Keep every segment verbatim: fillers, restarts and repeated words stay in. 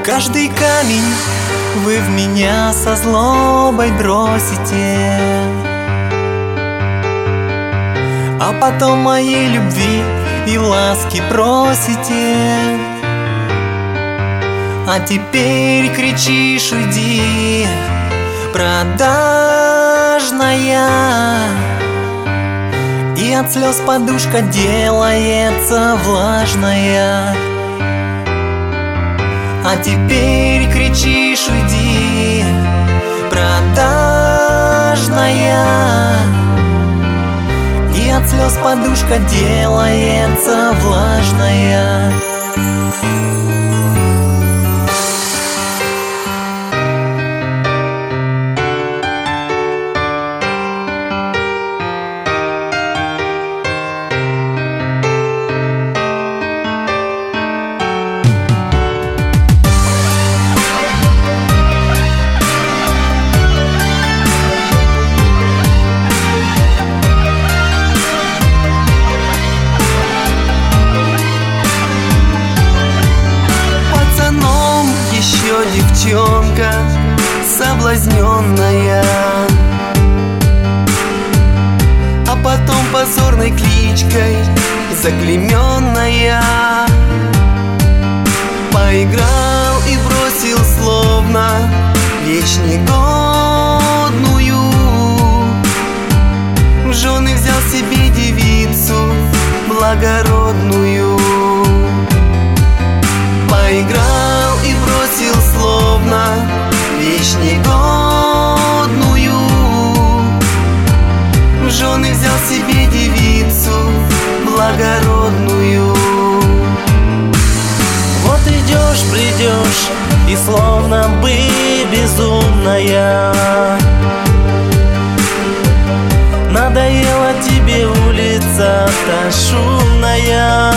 Каждый камень вы в меня со злобой бросите, а потом моей любви и ласки просите. А теперь кричишь: уйди, продажная, и от слез подушка делается влажная. А теперь кричишь: уйди, продажная, и от слез подушка делается влажная. Девчонка соблазненная, а потом позорной кличкой заклейменная. Поиграл и бросил словно вещь негодную, в жены взял себе девицу благородную. Поиграл и бросил словно вещь негодную, в жены взял себе девицу благородную. Вот идешь, бредешь, и словно бы безумная, надоела тебе улица-то шумная,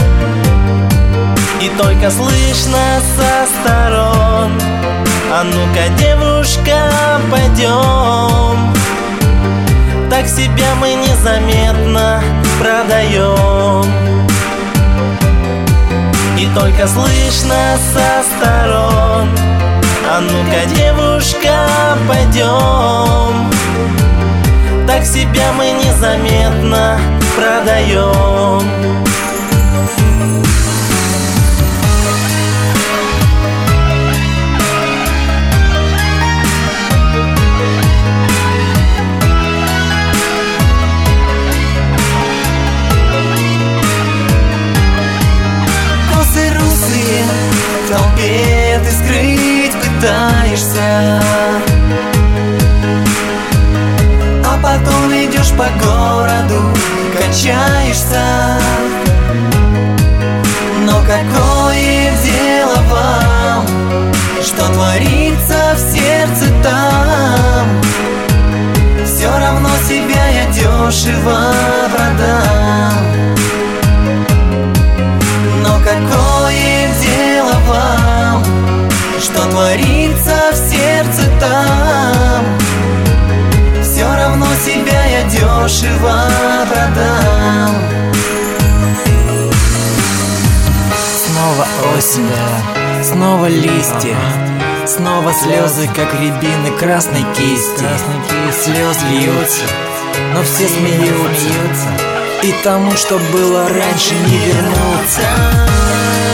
и только слышно со сторон: а ну-ка, девушка, пойдем. Так себя мы незаметно продаем. И только слышно со сторон: а ну-ка, девушка, пойдем. Так себя мы незаметно продаем. В толпе ты скрыть пытаешься, а потом идешь по городу, качаешься. Но какое дело вам, что творится в сердце там? Все равно себя я дешево продам. Но какое дело вам, что творится в сердце там? Все равно себя я дешево продам. Снова осень, снова листья, снова слезы, как рябины красной кисти. Слезы льются, но все смеются, и тому, что было раньше, не вернуться.